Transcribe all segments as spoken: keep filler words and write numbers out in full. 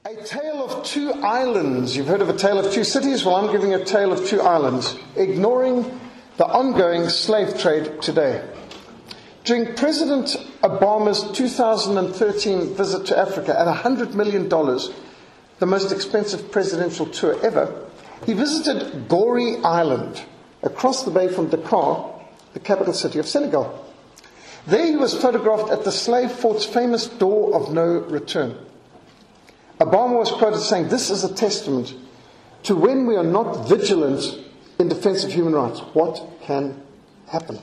A tale of two islands. You've heard of a tale of two cities? Well, I'm giving a tale of two islands, ignoring the ongoing slave trade today. During President Obama's two thousand thirteen visit to Africa at one hundred million dollars, the most expensive presidential tour ever, he visited Gorée Island, across the bay from Dakar, the capital city of Senegal. There he was photographed at the slave fort's famous door of no return. Obama was quoted saying, "This is a testament to when we are not vigilant in defense of human rights, what can happen."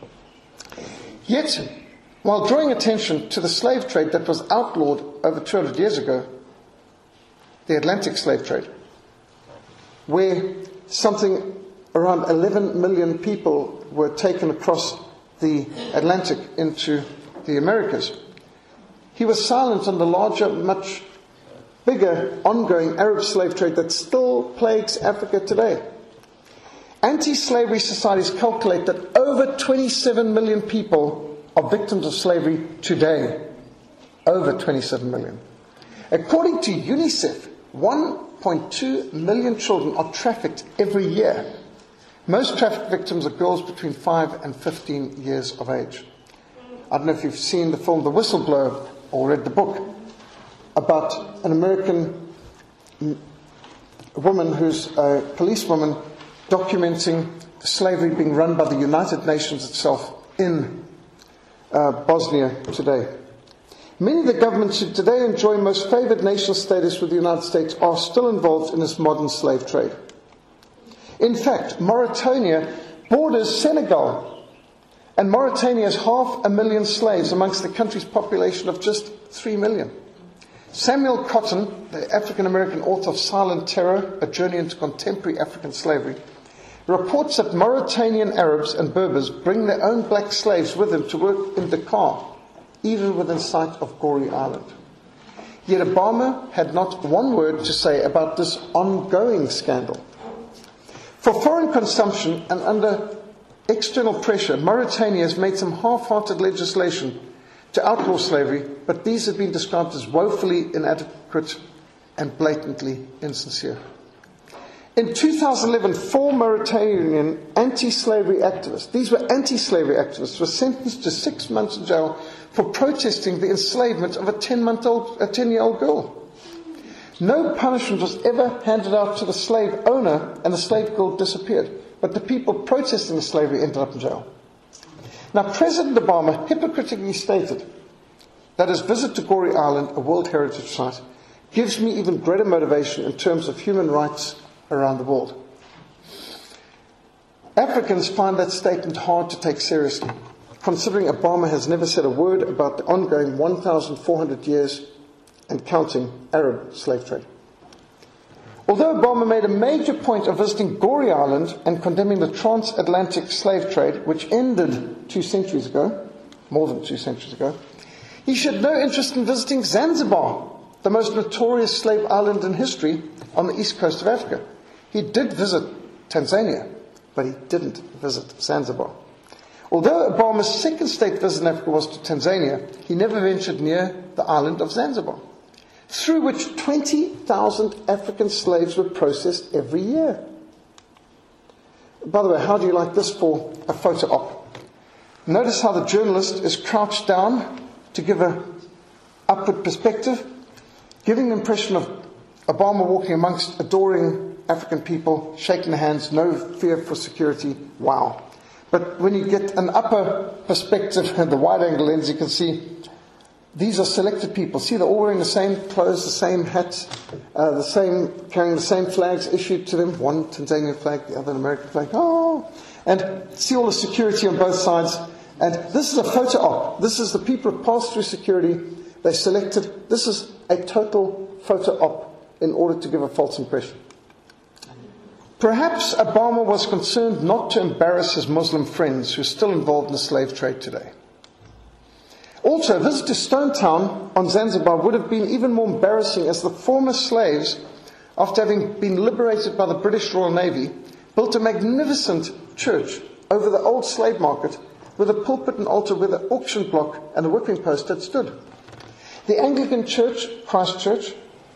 Yet, while drawing attention to the slave trade that was outlawed over two hundred years ago, the Atlantic slave trade, where something around eleven million people were taken across the Atlantic into the Americas, he was silent on the larger, much bigger, ongoing Arab slave trade that still plagues Africa today. Anti-slavery societies calculate that over twenty-seven million people are victims of slavery today. Over twenty-seven million. According to UNICEF, one point two million children are trafficked every year. Most trafficked victims are girls between five and fifteen years of age. I don't know if you've seen the film The Whistleblower or read the book about an American woman who's a policewoman documenting slavery being run by the United Nations itself in uh, Bosnia today. Many of the governments who today enjoy most favoured nation status with the United States are still involved in this modern slave trade. In fact, Mauritania borders Senegal, and Mauritania has half a million slaves amongst the country's population of just three million. Samuel Cotton, the African-American author of Silent Terror, A Journey into Contemporary African Slavery, reports that Mauritanian Arabs and Berbers bring their own black slaves with them to work in Dakar, even within sight of Gorée Island. Yet Obama had not one word to say about this ongoing scandal. For foreign consumption and under external pressure, Mauritania has made some half-hearted legislation to outlaw slavery, but these have been described as woefully inadequate and blatantly insincere. In two thousand eleven, four Mauritanian anti-slavery activists, these were anti-slavery activists, were sentenced to six months in jail for protesting the enslavement of a ten-month-old, a ten-year-old girl. No punishment was ever handed out to the slave owner, and the slave girl disappeared. But the people protesting the slavery ended up in jail. Now, President Obama hypocritically stated that his visit to Gorée Island, a World Heritage Site, gives me even greater motivation in terms of human rights around the world. Africans find that statement hard to take seriously, considering Obama has never said a word about the ongoing one thousand four hundred years and counting Arab slave trade. Although Obama made a major point of visiting Gorée Island and condemning the transatlantic slave trade, which ended two centuries ago, more than two centuries ago, he showed no interest in visiting Zanzibar, the most notorious slave island in history on the east coast of Africa. He did visit Tanzania, but he didn't visit Zanzibar. Although Obama's second state visit in Africa was to Tanzania, he never ventured near the island of Zanzibar, through which twenty thousand African slaves were processed every year. By the way, how do you like this for a photo op? Notice how the journalist is crouched down to give an upward perspective, giving the impression of Obama walking amongst adoring African people, shaking their hands, no fear for security. Wow. But when you get an upper perspective and the wide-angle lens, you can see these are selected people. See, they're all wearing the same clothes, the same hats, uh, the same, carrying the same flags issued to them. One Tanzanian flag, the other an American flag. Oh! And see all the security on both sides. And this is a photo op. This is the people who passed through security. They selected. This is a total photo op in order to give a false impression. Perhaps Obama was concerned not to embarrass his Muslim friends who are still involved in the slave trade today. Also, a visit to Stone Town on Zanzibar would have been even more embarrassing, as the former slaves, after having been liberated by the British Royal Navy, built a magnificent church over the old slave market with a pulpit and altar where the auction block and the whipping post had stood. The Anglican Church, Christ Church,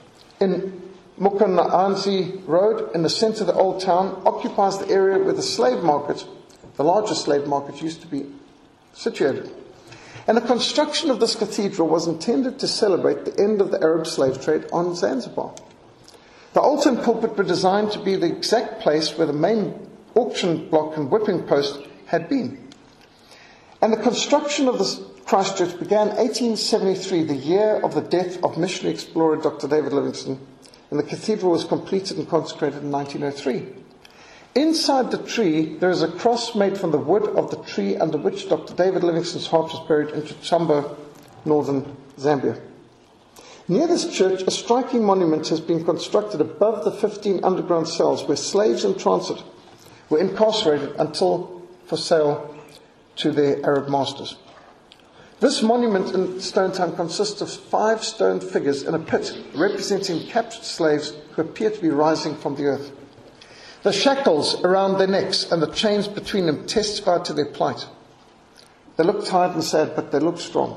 in Mukanaanzi Road, in the centre of the old town, occupies the area where the slave market, the largest slave market, used to be situated. And the construction of this cathedral was intended to celebrate the end of the Arab slave trade on Zanzibar. The altar and pulpit were designed to be the exact place where the main auction block and whipping post had been. And the construction of this Christchurch began eighteen seventy-three, the year of the death of missionary explorer Doctor David Livingstone, and the cathedral was completed and consecrated in nineteen oh three. Inside the tree, there is a cross made from the wood of the tree under which Doctor David Livingstone's heart was buried in Chichambo, northern Zambia. Near this church, a striking monument has been constructed above the fifteen underground cells where slaves in transit were incarcerated until for sale to their Arab masters. This monument in Stonetown consists of five stone figures in a pit representing captured slaves who appear to be rising from the earth. The shackles around their necks and the chains between them testify to their plight. They look tired and sad, but they look strong.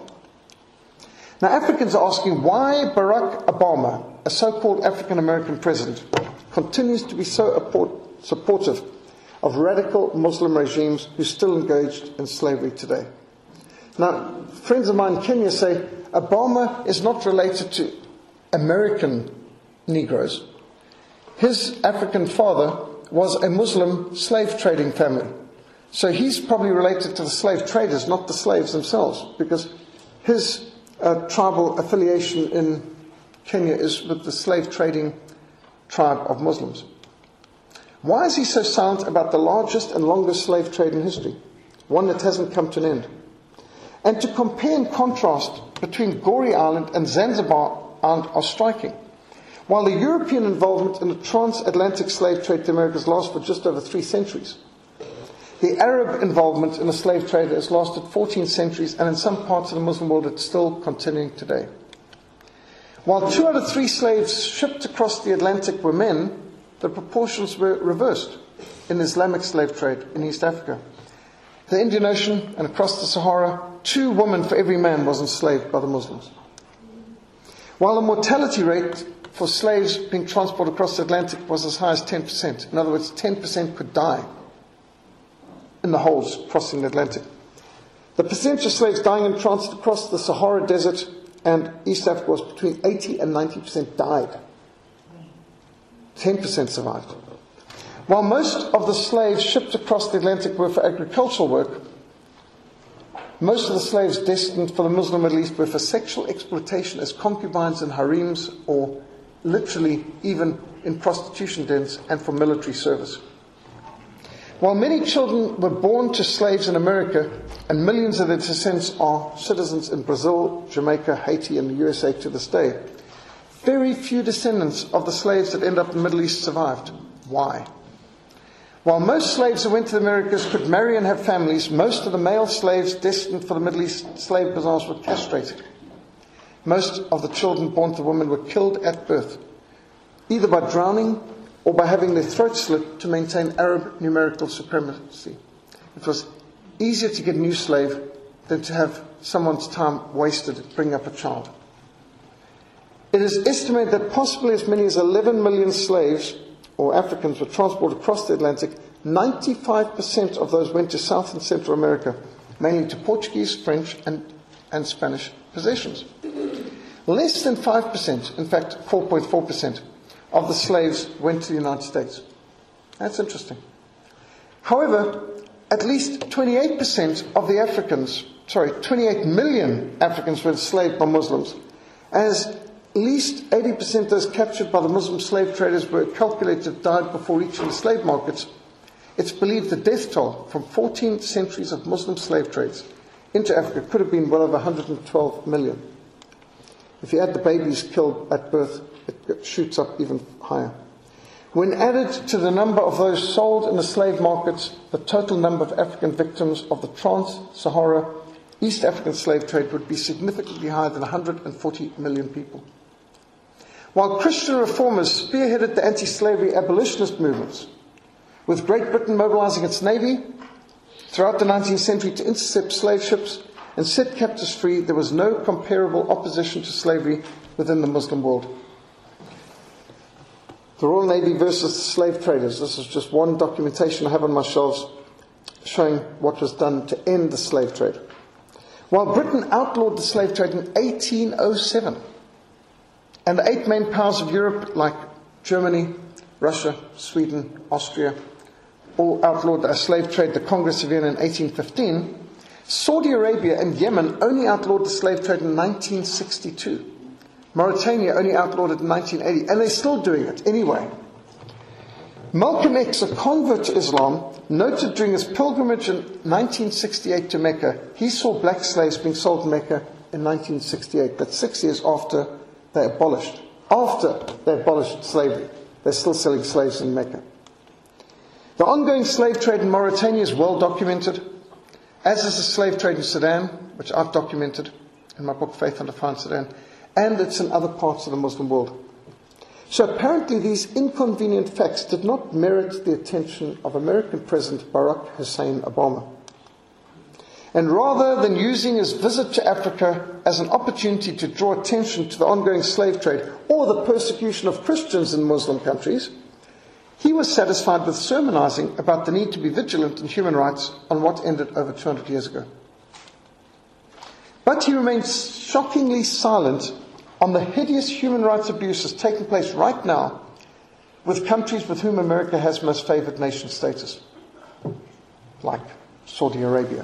Now, Africans are asking why Barack Obama, a so-called African-American president, continues to be so supportive of radical Muslim regimes who still engaged in slavery today. Now, friends of mine in Kenya say Obama is not related to American Negroes. His African father was a Muslim slave trading family. So he's probably related to the slave traders, not the slaves themselves, because his uh, tribal affiliation in Kenya is with the slave trading tribe of Muslims. Why is he so silent about the largest and longest slave trade in history, one that hasn't come to an end? And to compare and contrast between Goree Island and Zanzibar Island are striking. While the European involvement in the transatlantic slave trade to America has lasted for just over three centuries, the Arab involvement in the slave trade has lasted fourteen centuries, and in some parts of the Muslim world it's still continuing today. While two out of three slaves shipped across the Atlantic were men, the proportions were reversed in the Islamic slave trade in East Africa. The Indian Ocean and across the Sahara, two women for every man was enslaved by the Muslims. While the mortality rate for slaves being transported across the Atlantic was as high as ten percent. In other words, ten percent could die in the holes crossing the Atlantic. The percentage of slaves dying in transit across the Sahara Desert and East Africa was between eighty and ninety percent died. ten percent survived. While most of the slaves shipped across the Atlantic were for agricultural work, most of the slaves destined for the Muslim Middle East were for sexual exploitation as concubines in harems, or literally even in prostitution dens, and for military service. While many children were born to slaves in America, and millions of their descendants are citizens in Brazil, Jamaica, Haiti, and the U S A to this day, very few descendants of the slaves that end up in the Middle East survived. Why? While most slaves who went to the Americas could marry and have families, most of the male slaves destined for the Middle East slave bazaars were castrated. Most of the children born to women were killed at birth, either by drowning or by having their throats slit to maintain Arab numerical supremacy. It was easier to get a new slave than to have someone's time wasted bringing up a child. It is estimated that possibly as many as eleven million slaves or Africans were transported across the Atlantic. ninety-five percent of those went to South and Central America, mainly to Portuguese, French, and, and Spanish possessions. Less than five percent, in fact four point four percent, of the slaves went to the United States. That's interesting. However, at least twenty-eight percent of the Africans, sorry, twenty-eight million Africans were enslaved by Muslims, as at least eighty percent of those captured by the Muslim slave traders were calculated to have died before reaching the slave markets. It's believed the death toll from fourteen centuries of Muslim slave trades into Africa could have been well over one hundred twelve million. If you add the babies killed at birth, it shoots up even higher. When added to the number of those sold in the slave markets, the total number of African victims of the trans-Sahara East African slave trade would be significantly higher than one hundred forty million people. While Christian reformers spearheaded the anti-slavery abolitionist movements, with Great Britain mobilizing its navy throughout the nineteenth century to intercept slave ships and set captives free, there was no comparable opposition to slavery within the Muslim world. The Royal Navy versus the slave traders. This is just one documentation I have on my shelves showing what was done to end the slave trade. While Britain outlawed the slave trade in eighteen oh seven, and the eight main powers of Europe, like Germany, Russia, Sweden, Austria, all outlawed the slave trade, the Congress of Vienna in eighteen fifteen, Saudi Arabia and Yemen only outlawed the slave trade in nineteen sixty-two. Mauritania only outlawed it in nineteen eighty, and they're still doing it anyway. Malcolm X, a convert to Islam, noted during his pilgrimage in nineteen sixty-eight to Mecca, he saw black slaves being sold in Mecca in nineteen sixty-eight. That's six years after they abolished. After they abolished slavery, they're still selling slaves in Mecca. The ongoing slave trade in Mauritania is well documented, as is the slave trade in Sudan, which I've documented in my book Faith Under Fire in Sudan, and it's in other parts of the Muslim world. So apparently these inconvenient facts did not merit the attention of American President Barack Hussein Obama. And rather than using his visit to Africa as an opportunity to draw attention to the ongoing slave trade or the persecution of Christians in Muslim countries, he was satisfied with sermonizing about the need to be vigilant in human rights on what ended over two hundred years ago. But he remained shockingly silent on the hideous human rights abuses taking place right now with countries with whom America has most favored nation status, like Saudi Arabia.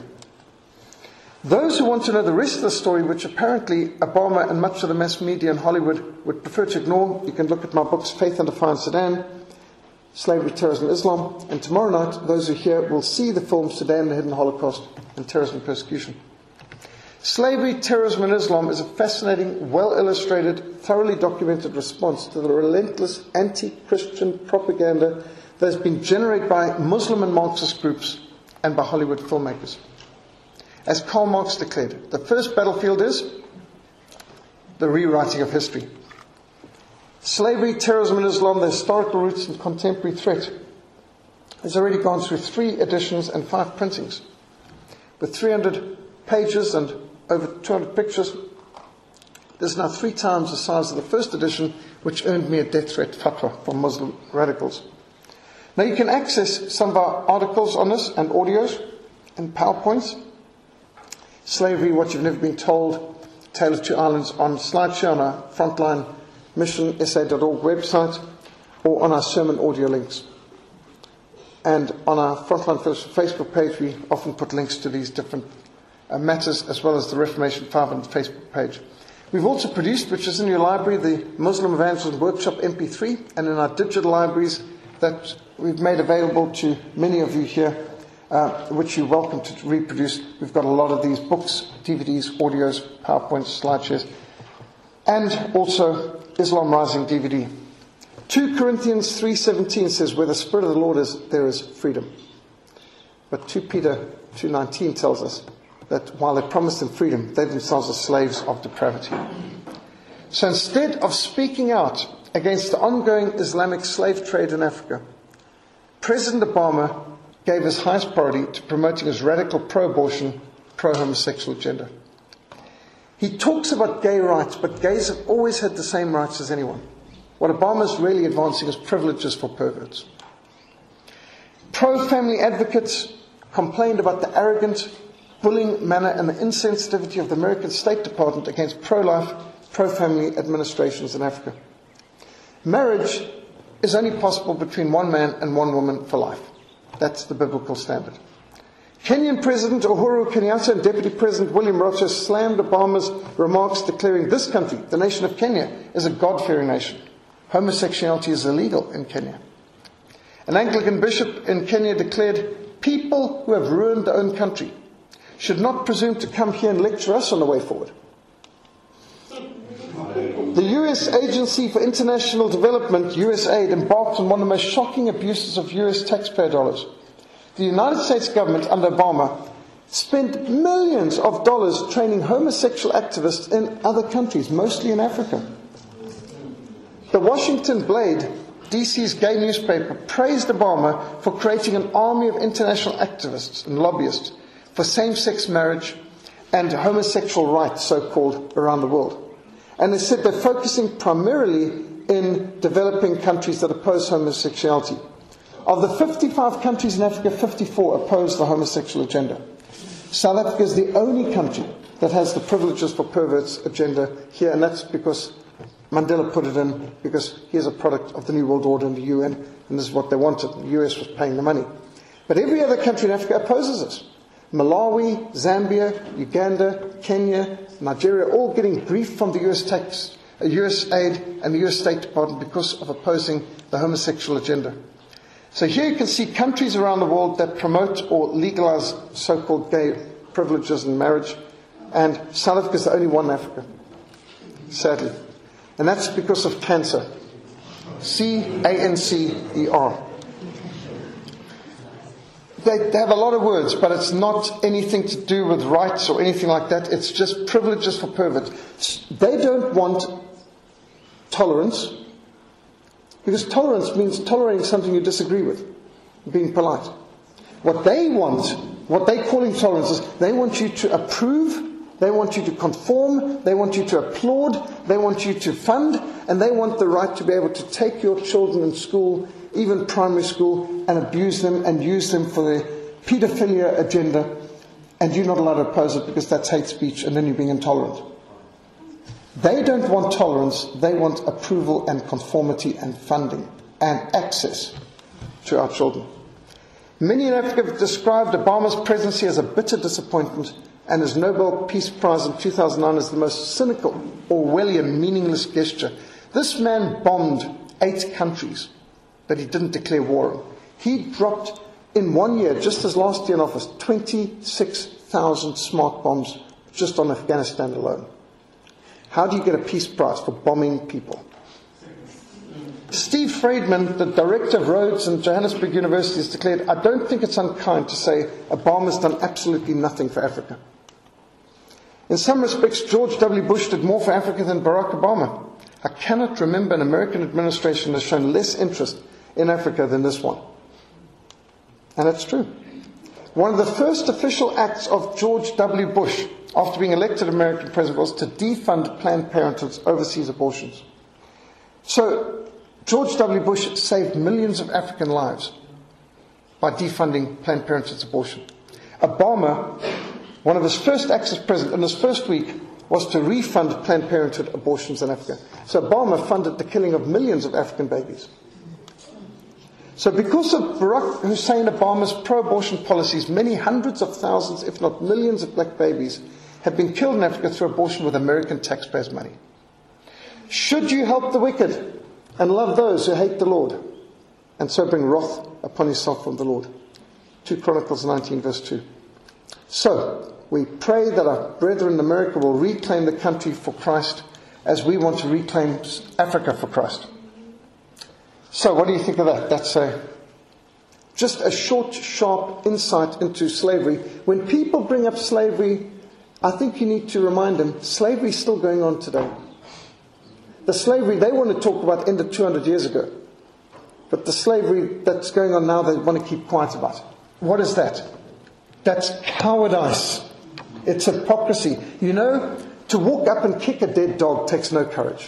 Those who want to know the rest of the story, which apparently Obama and much of the mass media in Hollywood would prefer to ignore, you can look at my books, Faith Under Fire in Sudan, Slavery, Terrorism, Islam, and tomorrow night, those who are here will see the film Sudan, the Hidden Holocaust, and Terrorism and Persecution. Slavery, Terrorism, and Islam is a fascinating, well-illustrated, thoroughly documented response to the relentless anti-Christian propaganda that has been generated by Muslim and Marxist groups and by Hollywood filmmakers. As Karl Marx declared, the first battlefield is the rewriting of history. Slavery, Terrorism, and Islam, the historical roots and contemporary threat, has already gone through three editions and five printings. With three hundred pages and over two hundred pictures, there's now three times the size of the first edition, which earned me a death threat fatwa from Muslim radicals. Now you can access some of our articles on this and audios and PowerPoints. Slavery, What You've Never Been Told, Tale of Two Islands, on SlideShare on our Frontline Mission S A dot org website, or on our sermon audio links. And on our Frontline Facebook page, we often put links to these different uh, matters, as well as the Reformation five hundred Facebook page. We've also produced, which is in your library, the Muslim Evangelism Workshop M P three, and in our digital libraries that we've made available to many of you here, uh, which you're welcome to reproduce. We've got a lot of these books, D V Ds, audios, PowerPoints, slideshares, and also Islam Rising D V D. Second Corinthians three seventeen says, where the Spirit of the Lord is, there is freedom. But Second Peter two nineteen tells us that while they promised them freedom, they themselves are slaves of depravity. So instead of speaking out against the ongoing Islamic slave trade in Africa, President Obama gave his highest priority to promoting his radical pro-abortion, pro-homosexual agenda. He talks about gay rights, but gays have always had the same rights as anyone. What Obama is really advancing is privileges for perverts. Pro-family advocates complained about the arrogant, bullying manner and the insensitivity of the American State Department against pro-life, pro-family administrations in Africa. Marriage is only possible between one man and one woman for life. That's the biblical standard. Kenyan President Uhuru Kenyatta and Deputy President William Ruto slammed Obama's remarks, declaring this country, the nation of Kenya, is a God-fearing nation. Homosexuality is illegal in Kenya. An Anglican bishop in Kenya declared, people who have ruined their own country should not presume to come here and lecture us on the way forward. The U S Agency for International Development, U S A I D, embarked on one of the most shocking abuses of U S taxpayer dollars. The United States government under Obama spent millions of dollars training homosexual activists in other countries, mostly in Africa. The Washington Blade, D C's gay newspaper, praised Obama for creating an army of international activists and lobbyists for same-sex marriage and homosexual rights, so-called, around the world. And they said they're focusing primarily in developing countries that oppose homosexuality. Of the fifty-five countries in Africa, fifty-four oppose the homosexual agenda. South Africa is the only country that has the privileges for perverts agenda here, and that's because Mandela put it in, because he is a product of the New World Order and the U N, and this is what they wanted. The U S was paying the money. But every other country in Africa opposes us. Malawi, Zambia, Uganda, Kenya, Nigeria, all getting grief from the U S tax, uh, U S aid and the U S State Department because of opposing the homosexual agenda. So here you can see countries around the world that promote or legalize so-called gay privileges in marriage, and South Africa is the only one in Africa, sadly. And that's because of cancer. C A N C E R. They, they have a lot of words, but it's not anything to do with rights or anything like that. It's just privileges for perverts. They don't want tolerance, because tolerance means tolerating something you disagree with, being polite. What they want, what they call intolerance, is they want you to approve, they want you to conform, they want you to applaud, they want you to fund, and they want the right to be able to take your children in school, even primary school, and abuse them and use them for their paedophilia agenda, and you're not allowed to oppose it because that's hate speech, and then you're being intolerant. They don't want tolerance, they want approval and conformity and funding and access to our children. Many in Africa have described Obama's presidency as a bitter disappointment, and his Nobel Peace Prize in two thousand nine as the most cynical, Orwellian, meaningless gesture. This man bombed eight countries that he didn't declare war on. He dropped in one year, just as last year in office, twenty-six thousand smart bombs just on Afghanistan alone. How do you get a peace prize for bombing people? Steve Friedman, the director of Rhodes and Johannesburg University, has declared, I don't think it's unkind to say Obama's done absolutely nothing for Africa. In some respects, George W. Bush did more for Africa than Barack Obama. I cannot remember an American administration that has shown less interest in Africa than this one. And it's true. One of the first official acts of George W. Bush after being elected American president was to defund Planned Parenthood's overseas abortions. So George W. Bush saved millions of African lives by defunding Planned Parenthood's abortion. Obama, one of his first acts as president in his first week was to refund Planned Parenthood abortions in Africa. So Obama funded the killing of millions of African babies. So because of Barack Hussein Obama's pro-abortion policies, many hundreds of thousands, if not millions of black babies have been killed in Africa through abortion with American taxpayers' money. Should you help the wicked and love those who hate the Lord, and so bring wrath upon yourself from the Lord? Second Chronicles nineteen verse two. So, we pray that our brethren in America will reclaim the country for Christ as we want to reclaim Africa for Christ. So, what do you think of that? That's a, just a short, sharp insight into slavery. When people bring up slavery, I think you need to remind them, slavery is still going on today. The slavery they want to talk about ended two hundred years ago. But the slavery that's going on now, they want to keep quiet about. What is that? That's cowardice. It's hypocrisy. You know, to walk up and kick a dead dog takes no courage.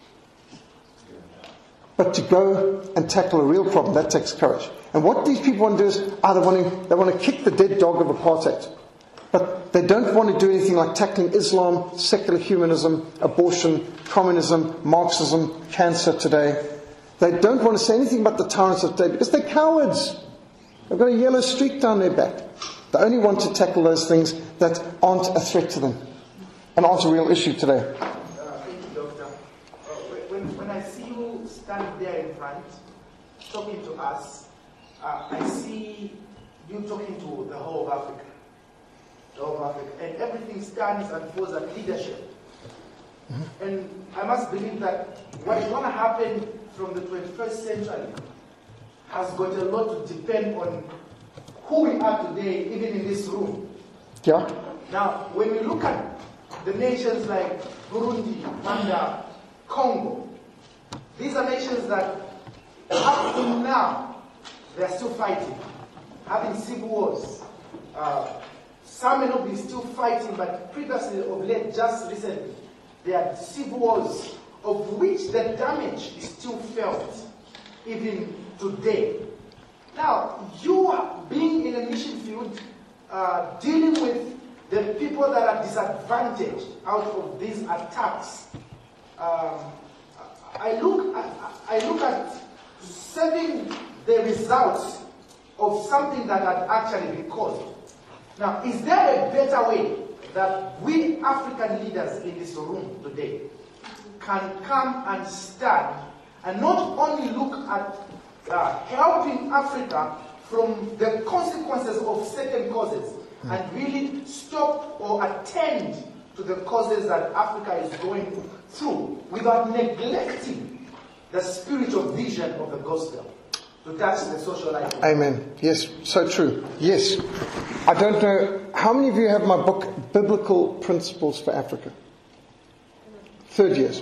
But to go and tackle a real problem, that takes courage. And what these people want to do is, ah, they want to, they want to kick the dead dog of apartheid. But they don't want to do anything like tackling Islam, secular humanism, abortion, communism, Marxism, cancer today. They don't want to say anything about the tyrants of today because they're cowards. They've got a yellow streak down their back. They only want to tackle those things that aren't a threat to them and aren't a real issue today. Uh, thank you, Doctor. Uh, when, when I see you stand there in front, talking to us, uh, I see you talking to the whole of Africa. The whole of Africa. And everything stands and falls at leadership. Mm-hmm. And I must believe that what is going to happen from the twenty-first century has got a lot to depend on who we are today, even in this room. Yeah. Now, when we look at the nations like Burundi, Rwanda, Congo, these are nations that up to now, they are still fighting, having civil wars. Uh, some may not be still fighting, but previously, of late, just recently, there are civil wars of which the damage is still felt even today. Now, you being in a mission field, uh, dealing with the people that are disadvantaged out of these attacks, um, I look at, I look at serving the results of something that had actually been caused. Now, is there a better way that we African leaders in this room today can come and stand and not only look at uh, helping Africa from the consequences of certain causes and really stop or attend to the causes that Africa is going through without neglecting the spiritual vision of the gospel to touch the social life? Amen. Yes, so true. Yes. I don't know, how many of you have my book, Biblical Principles for Africa? Third years.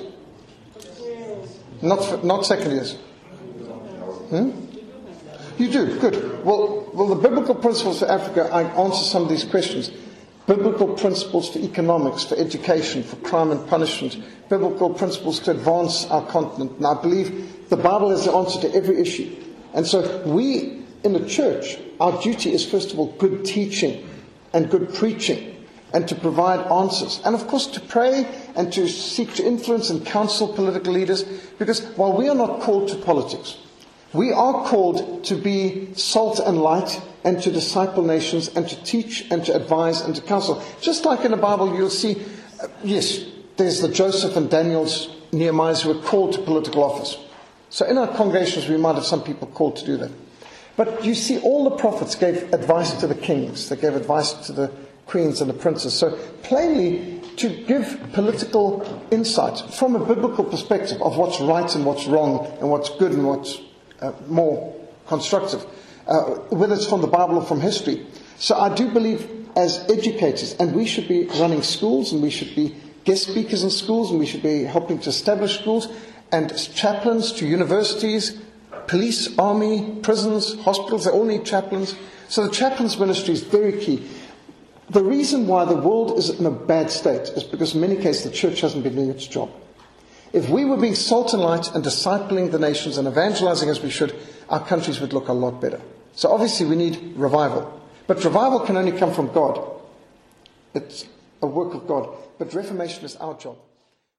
Not for, not second years. Hmm? You do, good. Well, well, the Biblical Principles for Africa, I answer some of these questions. Biblical principles for economics, for education, for crime and punishment. Biblical principles to advance our continent. And I believe the Bible is the answer to every issue. And so we, in the church, our duty is first of all good teaching and good preaching and to provide answers. And of course to pray and to seek to influence and counsel political leaders, because while we are not called to politics, we are called to be salt and light and to disciple nations and to teach and to advise and to counsel. Just like in the Bible you'll see, uh, yes, there's the Joseph and Daniel's, Nehemiah's who were called to political office. So in our congregations we might have some people called to do that. But you see all the prophets gave advice to the kings. They gave advice to the queens and the princes. So plainly, to give political insight from a biblical perspective of what's right and what's wrong and what's good and what's uh, more constructive, uh, whether it's from the Bible or from history. So I do believe as educators, and we should be running schools and we should be guest speakers in schools and we should be helping to establish schools, and chaplains to universities, police, army, prisons, hospitals, they all need chaplains. So the chaplains ministry is very key. The reason why the world is in a bad state is because in many cases the church hasn't been doing its job. If we were being salt and light and discipling the nations and evangelizing as we should, our countries would look a lot better. So obviously we need revival. But revival can only come from God. It's a work of God. But reformation is our job.